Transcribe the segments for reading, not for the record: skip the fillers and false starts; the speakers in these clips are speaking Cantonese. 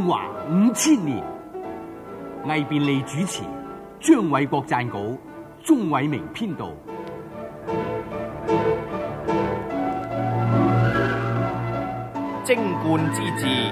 中華5000年，魏便利主持，張偉國撰稿，鍾偉明編導。 貞觀之治。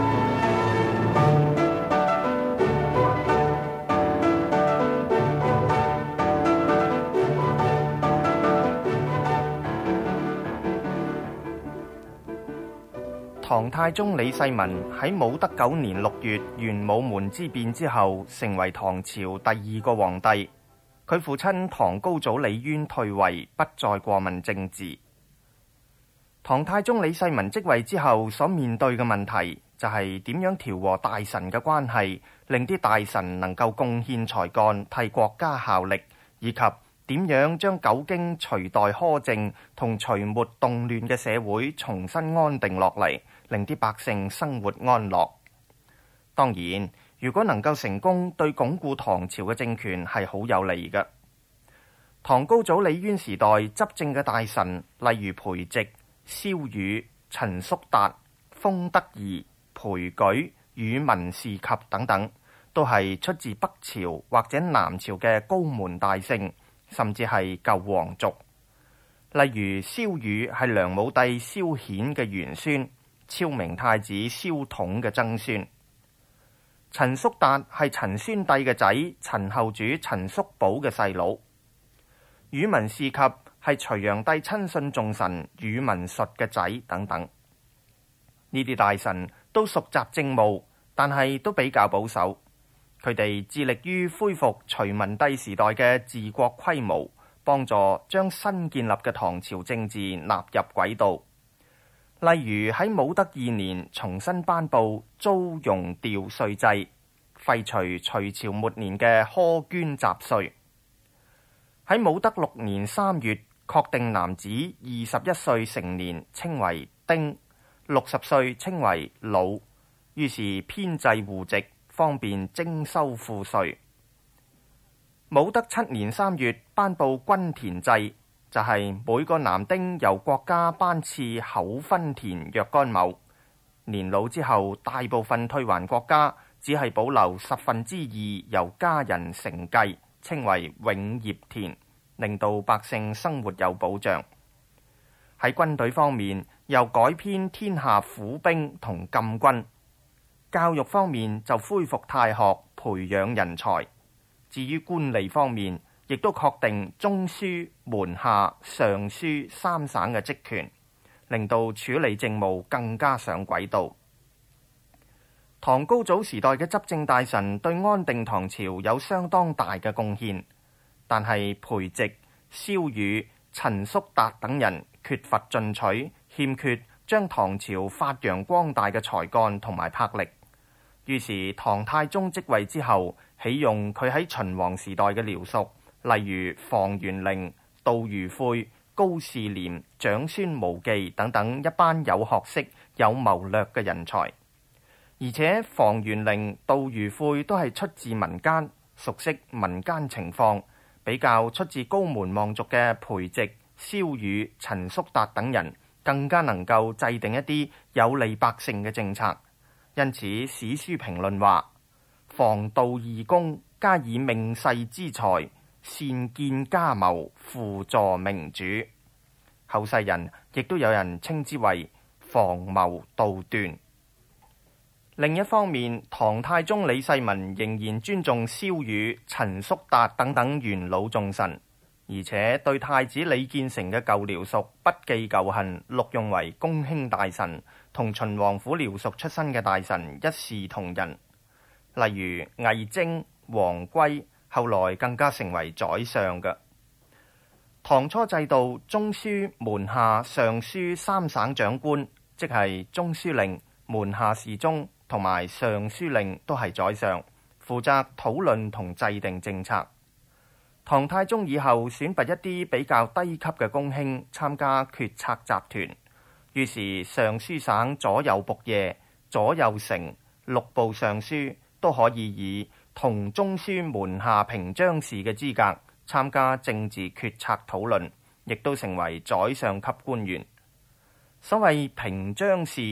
唐太宗李世民喺武德9年6月玄武門之變之後，成為唐朝第2個皇帝。佢父親唐高祖李淵退位，不再過問政治。唐太宗李世民即位之後，所面對嘅問題就係點樣調和大臣嘅關係，令啲大臣能夠貢獻才幹，替國家效力，以及點樣將久經隋代苛政同隋末動亂嘅社會重新安定落嚟，令啲百姓生活安樂。當然，如果能夠成功，對鞏固唐朝嘅政權係好有利嘅。唐高祖李淵時代執政嘅大臣，例如裴植、蕭宇、陳叔達、封德儀、裴舉、宇文士及等等，都係出自北朝或者南朝嘅高門大姓，甚至係舊皇族。例如蕭宇係梁武帝蕭衍嘅玄孫，昭明太子蕭統嘅曾孫。陳叔達係陳宣帝嘅仔，陳後主陳叔寶嘅細佬。宇文士及係隋煬帝親信重臣宇文述嘅仔等等。呢啲大臣都熟習政務，但係都比較保守。佢哋致力於恢復隋文帝時代嘅治國規模，幫助將新建立嘅唐朝政治納入軌道。例如喺武德2年重新頒布租庸調稅制，廢除隋朝末年嘅苛捐雜稅。喺武德6年3月確定男子21歲成年稱為丁，60歲稱為老，於是編制戶籍，方便徵收賦稅。武德7年3月頒布均田制，就係每個男丁由國家頒賜口分田若干畝，年老之後大部分退還國家，只係保留2/10由家人承繼，稱為永業田，令到百姓生活有保障。喺軍隊方面，又改編天下府兵同禁軍。教育方面就恢復太學，培養人才。至於官吏方面，亦都確定中書、門下、尚書3省嘅職權，令到處理政務更加上軌道。唐高祖時代嘅執政大臣對安定唐朝有相當大嘅貢獻，但係裴植、蕭宇、陳叔達等人缺乏進取，欠缺將唐朝發揚光大嘅才幹同埋魄力。於是唐太宗即位之後，起用佢喺秦王時代嘅僚屬，例如房玄齡、杜如晦、高士廉、長孫無忌等等一班有學識、有謀略嘅人才。而且房玄齡、杜如晦都係出自民間，熟悉民間情況，比較出自高門望族嘅裴植、蕭宇、陳叔達等人，更加能夠制定一啲有利百姓嘅政策。因此史書評論話，房杜二公加以命世之才，善建家謀，輔助明主。後世人亦都有人稱之為房謀杜斷。另一方面，唐太宗李世民仍然尊重蕭宇、陳叔達等等元老重臣，而且對太子李建成嘅舊僚屬不記舊恨，錄用為公卿大臣，同秦王府僚屬出身嘅大臣一視同仁。例如魏徵、王珪，後來更加成為宰相嘅。唐初制度，中書、門下、尚書3省長官，即係中書令、門下侍中同埋尚書令都係宰相，負責討論同制定政策。唐太宗以後選拔一啲比較低級嘅公卿參加決策集團，於是尚書省左右僕射、左右丞、六部尚書都可以以同中書門下平章事嘅資格參加政治決策討論，亦都成為宰相級官員。所謂平章事，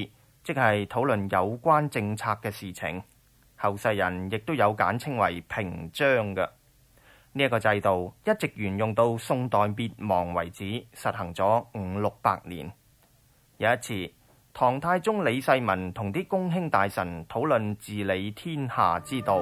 即係討論有關政策嘅事情。後世人亦都有簡稱為平章嘅。呢一個制度一直沿用到宋代滅亡為止，實行咗500-600年。有一次，唐太宗李世民同啲公卿大臣討論治理天下之道。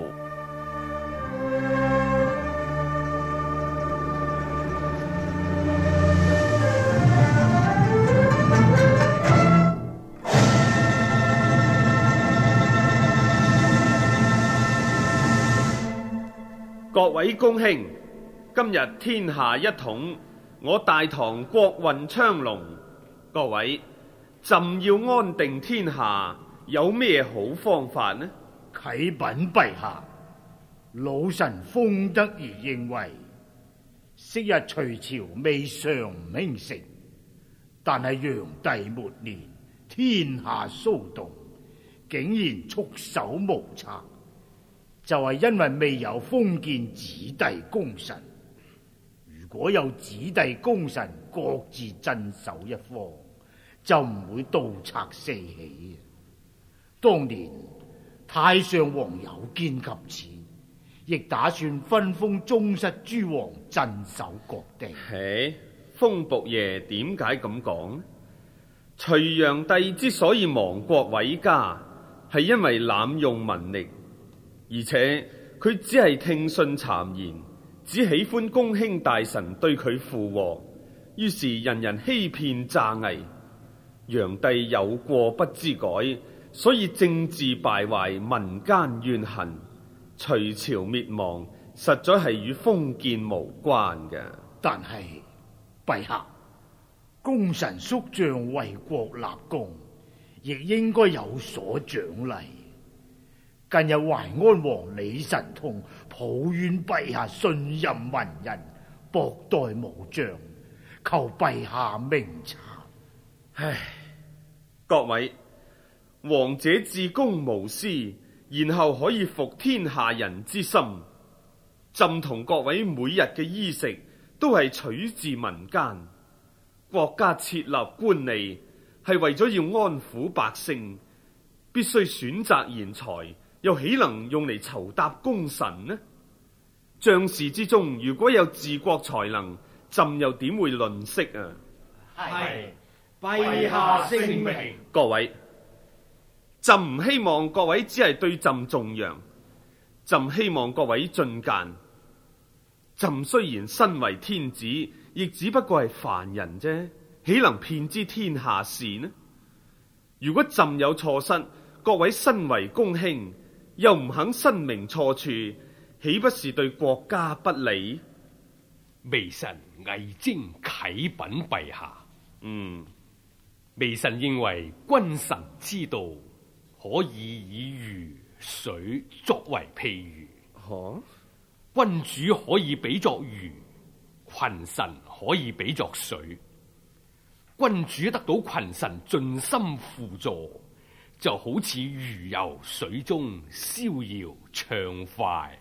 各位公卿，今日天下一統，我大唐國運昌隆。各位，朕要安定天下，有咩好方法呢？ 啟稟陛下，老臣封德而認為，昔日隋朝未嘗唔興盛，但係煬帝末年，天下騷動，竟然束手無策。就係因為未有封建子弟功臣，如果有子弟功臣各自鎮守一方，就唔會盜賊四起。當年太上皇有見及此，亦打算分封宗室諸王鎮守各地。 風僕爺點解咁講？隋煬帝之所以亡國毀家，係因為濫用民力。而且佢只係聽信讒言，只喜歡公卿大臣對佢附和，於是人人欺騙詐偽。煬帝有過不知改，所以政治敗壞，民間怨恨。隋朝滅亡實在係與封建無關嘅。 但係陛下，功臣宿將為國立功，亦應該有所獎勵。近日淮安王李神通抱怨陛下信任文人，薄待武將，求陛下明察。 唉，各位，王者至公無私，然後可以服天下人之心。朕同各位每日嘅衣食都係取自民間，國家設立官吏係為咗要安撫百姓，必須選擇賢才，又豈能用嚟酬答功臣呢？將士之中如果有治國才能，朕又點會吝嗇啊？ 係，陛下聖明。 各位，朕唔希望各位只係對朕頌揚，朕希望各位進諫。朕雖然身為天子，亦只不過係凡人啫，豈能遍知天下事呢？如果朕有錯失，各位身為公卿，又唔肯申明錯處，豈不是對國家不利？ 微臣魏徵啟稟陛下。微臣認為君臣之道可以魚水作為譬喻。君主可以比作魚，群臣可以比作水。君主得到群臣盡心輔助，就好似魚游水中，逍遙暢快。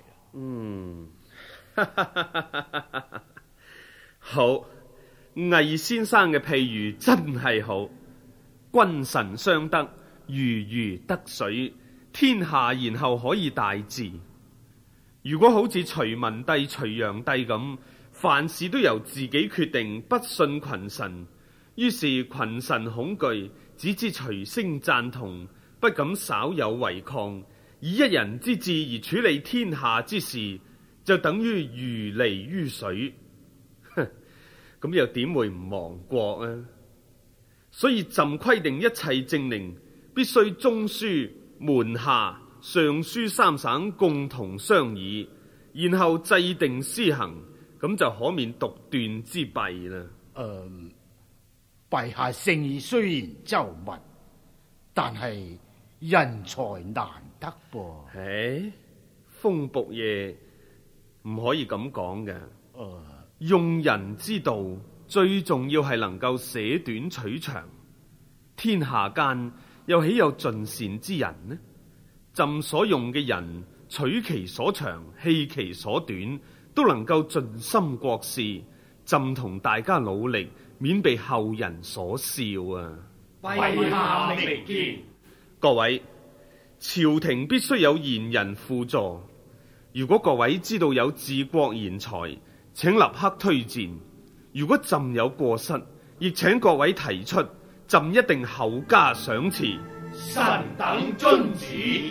好，魏先生嘅譬喻真係好。君臣相得，如魚得水，天下然後可以大治。如果好似隋文帝、隋煬帝咁，凡事都由自己決定，不信群臣，於是群臣恐懼，只知隨聲贊同，不敢稍有違抗，以一人之志而處理天下之事，就等於魚離於水。咁又點會唔亡國啊？所以朕規定一切政令必須中書、門下、上書三省共同商議，然後制定施行，咁就可免獨斷之弊啦。 陛下聖意雖然周密，但係人才難得噃。 風僕爺唔可以咁講嘅。用人之道最重要係能夠捨短取長，天下間又豈有盡善之人呢？朕所用嘅人，取其所長，棄其所短，都能夠盡心國事。朕同大家努力，免被後人所笑啊！ 陛下明見。 各位，朝廷必須有賢人輔助。如果各位知道有治國賢才，請立刻推薦；如果朕有過失，亦請各位提出，朕一定厚加賞賜。 臣等遵旨。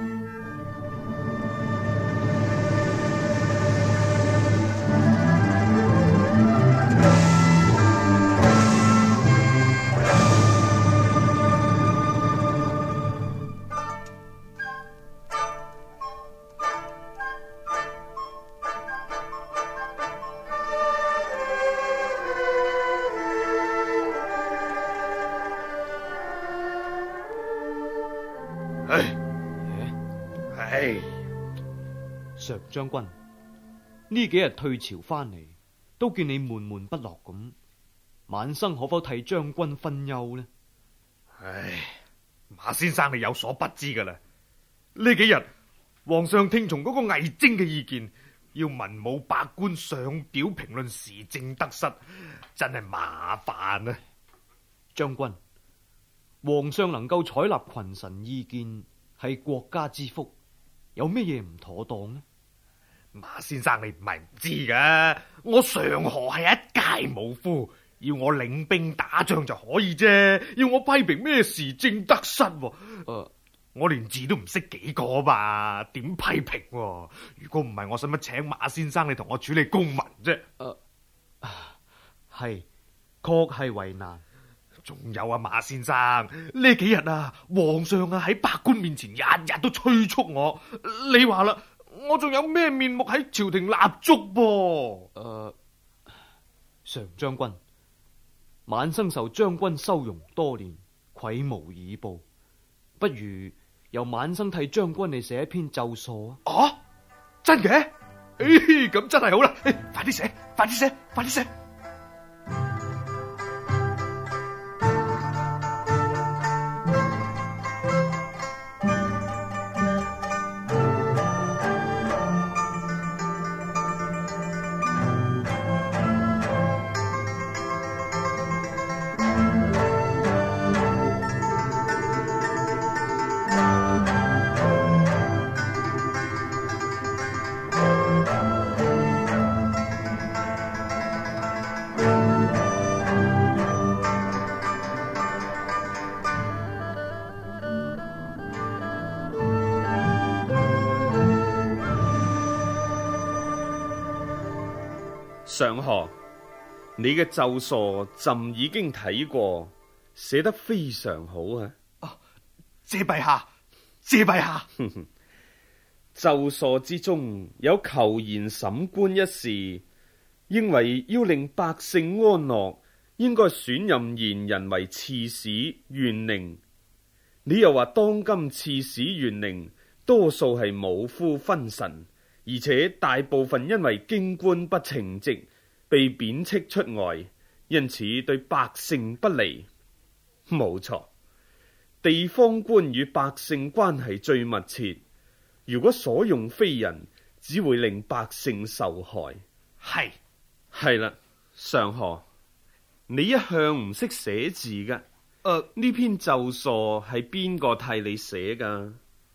常將軍，呢幾日退朝翻嚟，都見你悶悶不樂咁，晚生可否替將軍分憂呢？ 馬先生你有所不知噶啦，呢幾日皇上聽從嗰個魏徵嘅意見，要文武百官上表評論時政得失，真係麻煩啊！ 將軍，皇上能夠採納群臣意見，係國家之福，有咩嘢唔妥當呢？ 馬先生你唔係唔知噶，我常何係一介武夫，要我領兵打仗就可以啫，要我批評咩時政得失？我連字都唔識幾個吧，點批評？如果唔係，我使乜請馬先生你同我處理公文啫？ 係，確係為難。 仲有啊，馬先生，呢幾日啊，皇上啊喺百官面前日日都催促我，你話啦，我仲有咩面目喺朝廷立足噃？ 常將軍，晚生受將軍收容多年，愧無以報，不如由晚生替將軍你寫一篇奏疏啊！ 真嘅？咁真係好啦，快啲寫，快啲寫，快啲寫！ 上河，你嘅奏疏朕已經睇過，寫得非常好啊！ 謝陛下，謝陛下。 奏疏之中有求賢審官一事，認為要令百姓安樂，應該選任賢人為刺史縣令。你又話當今刺史縣令多數係武夫勳臣，而且大部分因為京官不稱職，被貶斥出外，因此對百姓不利。冇錯，地方官與百姓關係最密切，如果所用非人，只會令百姓受害。係啦，上河，你一向唔識寫字噶。呢篇奏疏係邊個替你寫噶？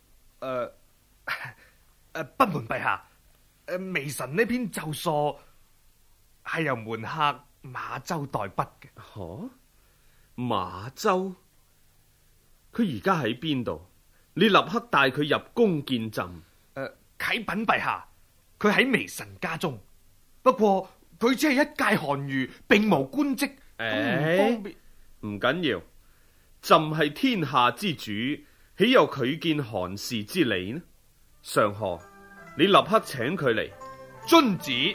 不瞞陛下，微臣呢篇奏疏係由門客馬周代筆嘅。 馬周？佢而家喺邊度？你立刻帶佢入宮見朕。 啟稟陛下，佢喺微臣家中，不過佢只係一介寒儒，並無官職，唔方便。 唔緊要，朕係天下之主，豈有拒見寒士之理呢？上河，你立刻請佢嚟。 遵旨。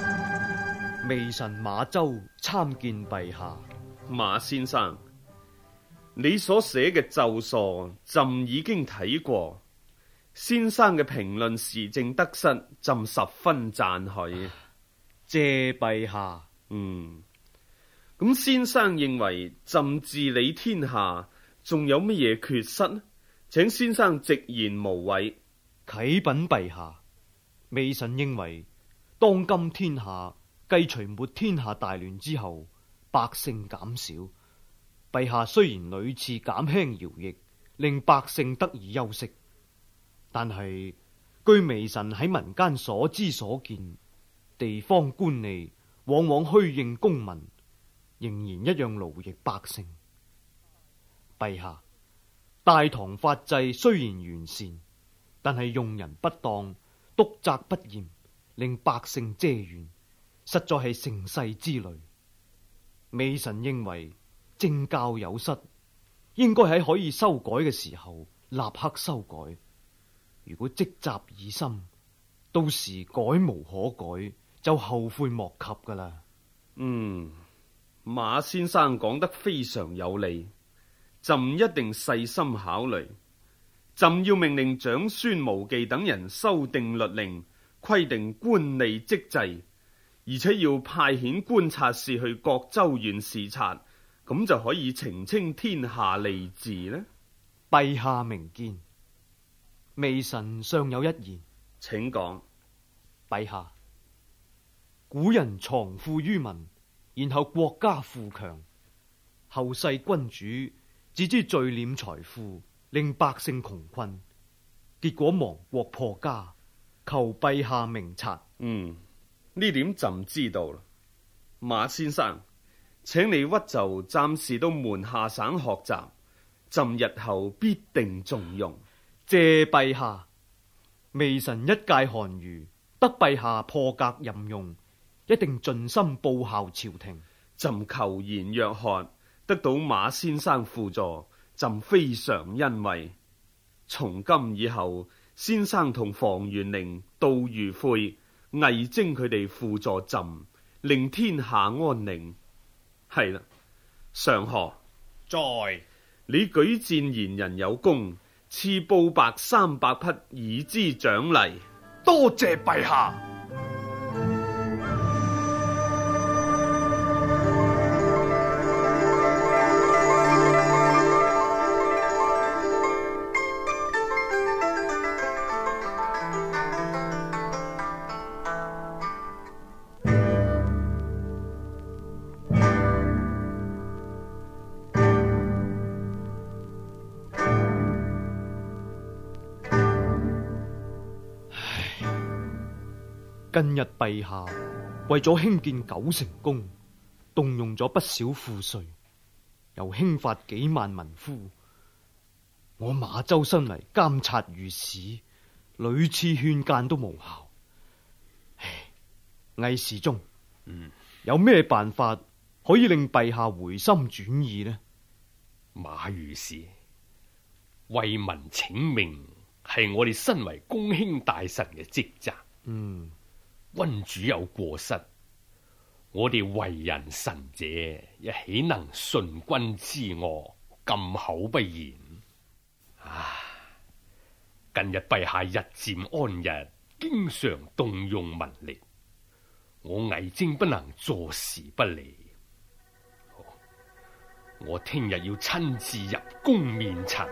微臣馬周參見陛下。 馬先生， 你所寫嘅奏疏，朕已經睇過。先生嘅評論時政得失，朕十分讚許。 謝陛下。 咁先生認為朕治理天下仲有乜嘢缺失呢？請先生直言無諱。 啟稟陛下，微臣認為當今天下繼除沒天下大亂之後，百姓減少。陛下雖然屢次減輕徭役，令百姓得以休息，但係據微臣喺民間所知所見，地方官吏往往虛應公民，仍然一樣勞役百姓。陛下，大唐法制雖然完善，但係用人不當，督責不嚴，令百姓嗟怨，實在係盛世之累。微臣認為政教有失，應該喺可以修改嘅時候立刻修改。如果積習已深，到時改無可改，就後悔莫及噶啦。 馬先生講得非常有理，朕一定細心考慮。朕要命令長孫無忌等人修訂律令，規定官吏職制，而且要派遣觀察使去各州縣視察，咁就可以澄清天下吏治呢？ 陛下明見，微臣尚有一言， 請講。 陛下，古人藏富於民，然後國家富強，後世君主只知聚斂財富，令百姓窮困，結果亡國破家。求陛下明察。 呢點朕知道啦。馬先生，請你屈就暫時到門下省學習，朕日後必定重用。 謝陛下，微臣一介寒儒，得陛下破格任用，一定盡心報效朝廷。 朕求賢若渴，得到馬先生輔助，朕非常欣慰。從今以後，先生同房元齡、杜如晦、魏徵佢哋輔助朕，令天下安寧。係啦，上河在你舉薦賢人有功，賜布帛300匹以資獎勵。 多謝陛下。 近日陛下為咗興建9成宮，動用咗不少賦稅，又興發幾萬民夫。我馬周身嚟監察御史，屢次勸諫都無效。魏侍中，有咩辦法可以令陛下回心轉意呢？ 馬御史，為民請命係我哋身為公卿大臣嘅職責。君主有過失，我哋為人臣者，又豈能順君之惡，禁口不言？近日陛下日漸安逸，經常動用民力，我魏徵不能坐視不理。我聽日要親自入宮面陳。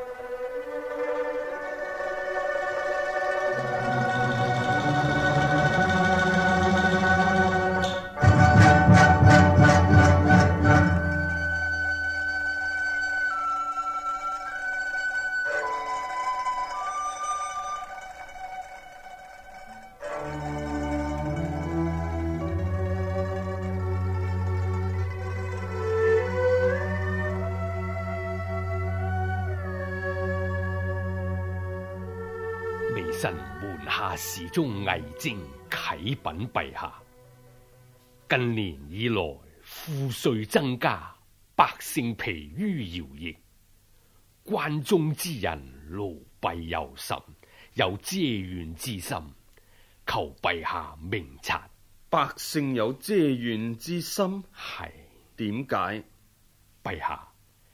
微臣門下侍中魏徵啟稟陛下，近年以來賦稅增加，百姓疲於徭役，關中之人勞弊尤甚，有嗟怨之心，求陛下明察。 百姓有嗟怨之心， 係點解？ 陛下，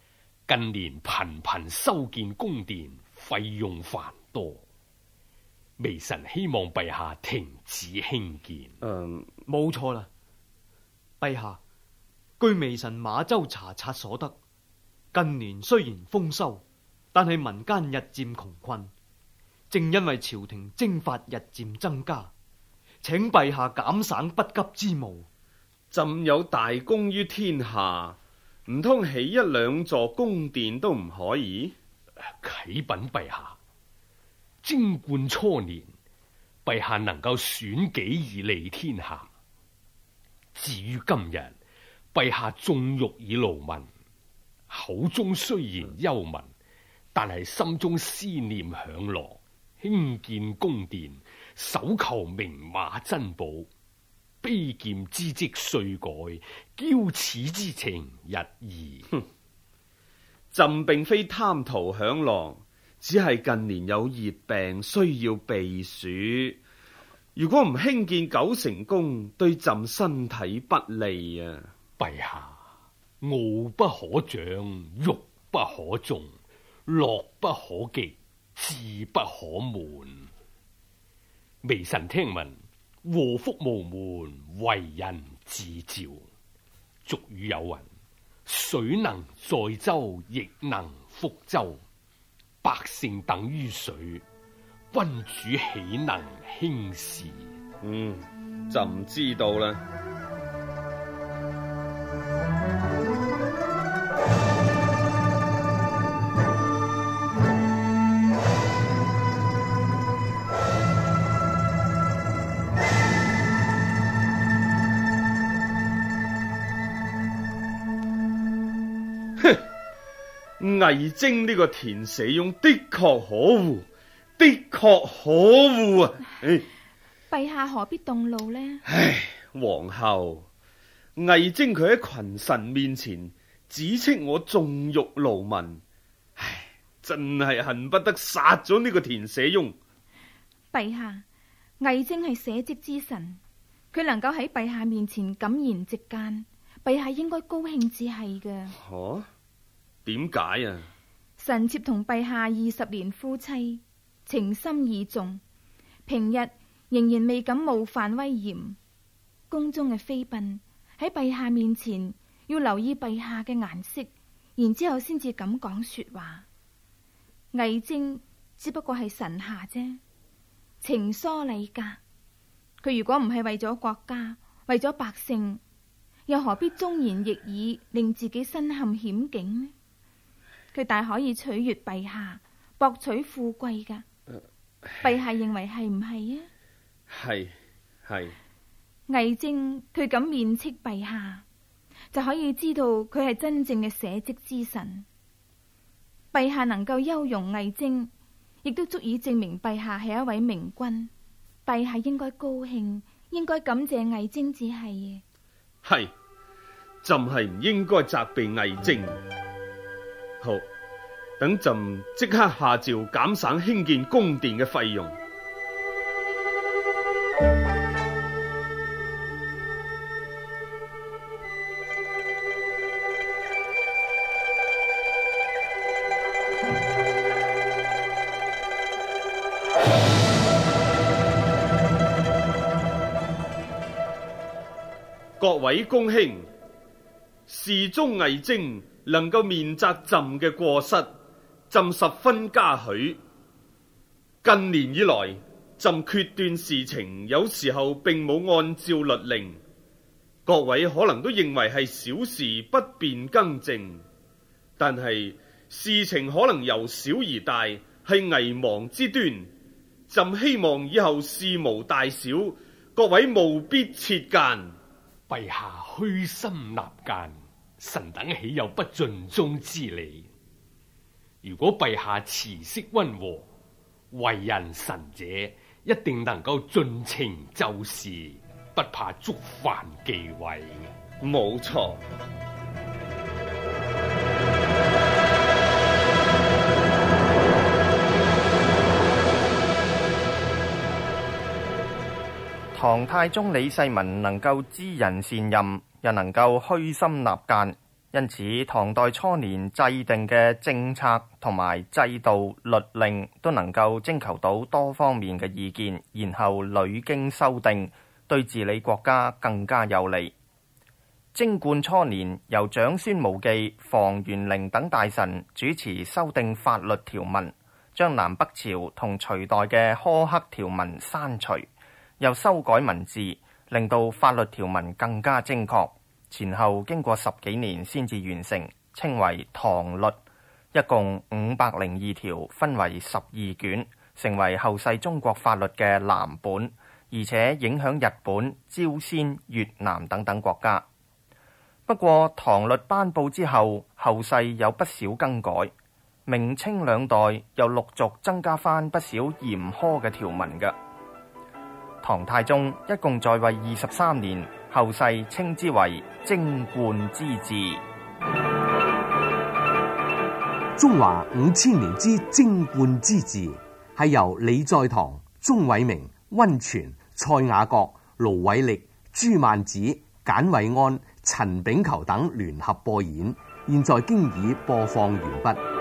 近年頻頻修建宮殿，費用繁多，微臣希望陛下停止興建。 冇錯啦，陛下，據微臣馬州查察所得，近年雖然豐收，但係民間日漸窮困，正因為朝廷征發日漸增加，請陛下減省不急之務。 朕有大功於天下，唔通起一兩座宮殿都唔可以？ 啟稟陛下，貞觀初年，陛下能夠選己而利天下。至於今日，陛下縱欲以勞民，口中雖然憂民，但係心中思念享樂，興建宮殿，搜求名馬珍寶，卑賤之職遂改，驕恥之情日移。 朕並非貪圖享樂，只係近年有熱病需要避暑。如果唔興建九成宮，對朕身體不利啊！ 陛下，傲不可長，欲不可縱，樂不可極，志不可滿。微臣聽聞，禍福無門，為人自召。俗語有云：水能載舟，亦能覆舟。百姓等於水，君主豈能輕視？ 朕知道啦。魏徵呢個田舍翁的確可惡，的確可惡啊！ 陛下何必動怒呢？ 唉，皇后，魏徵佢喺群臣面前指斥我縱欲勞民，唉，真係恨不得殺咗呢個田舍翁。 陛下，魏徵係社稷之臣，佢能夠喺陛下面前敢言直諫，陛下應該高興至係嘅。 點解啊？ 臣妾同陛下20年夫妻，情深意重，平日仍然未敢冒犯威嚴。宮中嘅妃嬪喺陛下面前要留意陛下嘅顏色，然之後先至敢講說話。魏徵只不過係臣下啫，情疏禮格。佢如果唔係為咗國家，為咗百姓，又何必忠言逆耳，令自己身陷險境呢？佢大可以取悅陛下，博取富貴噶。陛下認為係唔係啊？ 係。 魏徵佢敢面斥陛下，就可以知道佢係真正嘅社稷之臣。陛下能夠優容魏徵，亦都足以證明陛下係一位明君。陛下應該高興，應該感謝魏徵至係。 係，朕係唔應該責備魏徵。好，等朕即刻下詔減省興建宮殿嘅費用。各位公卿，侍中魏徵能夠免責朕嘅過失，朕十分嘉許。近年以來，朕決斷事情有時候並冇按照律令，各位可能都認為係小事，不便更正。但係事情可能由小而大，係危亡之端。朕希望以後事無大小，各位務必切諫。 陛下虛心納諫，臣等豈有不盡忠之理？如果陛下慈禧溫和，為人臣者一定能夠盡情就事，不怕觸犯忌諱。 冇錯。 唐太宗李世民能夠知人善任，又能夠虛心納諫， 因此唐代初年制定嘅政策同埋制度律令都能夠徵求到多方面嘅意見，然後屢經修訂，對治理國家更加有利。貞觀初年，由長孫無忌、房玄齡等大臣主持修訂法律條文，將南北朝同隋代嘅苛刻條文刪除，又修改文字，令到法律條文更加精確。前後經過10幾年先至完成，稱為唐律，一共502條，分為12卷，成為後世中國法律嘅藍本，而且影響日本、朝鮮、越南等等國家。不過唐律頒布之後，後世有不少更改，明清兩代又陸續增加翻不少嚴苛嘅條文嘅。唐太宗一共在位23年，後世稱之為貞觀之治。 中華5000年之貞觀之治，係由李在堂、鐘偉明、溫泉、蔡雅閣、盧偉力、朱萬子、簡偉安、陳炳求等聯合播演，現在經已播放完畢。